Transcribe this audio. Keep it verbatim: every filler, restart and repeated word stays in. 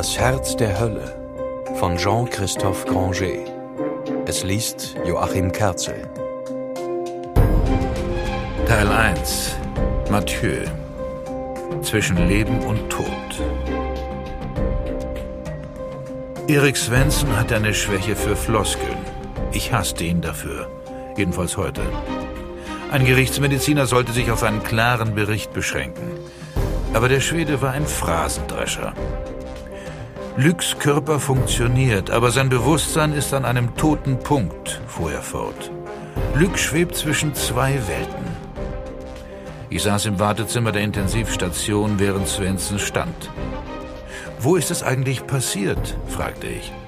Das Herz der Hölle von Jean-Christophe Granger. Es liest Joachim Kerzel. Teil eins. Mathieu. Zwischen Leben und Tod. Erik Svensson hat eine Schwäche für Floskeln. Ich hasste ihn dafür. Jedenfalls heute. Ein Gerichtsmediziner sollte sich auf einen klaren Bericht beschränken. Aber der Schwede war ein Phrasendrescher. Lucs Körper funktioniert, aber sein Bewusstsein ist an einem toten Punkt, fuhr er fort. Luc schwebt zwischen zwei Welten. Ich saß im Wartezimmer der Intensivstation, während Svensson stand. »Wo ist es eigentlich passiert?« fragte ich.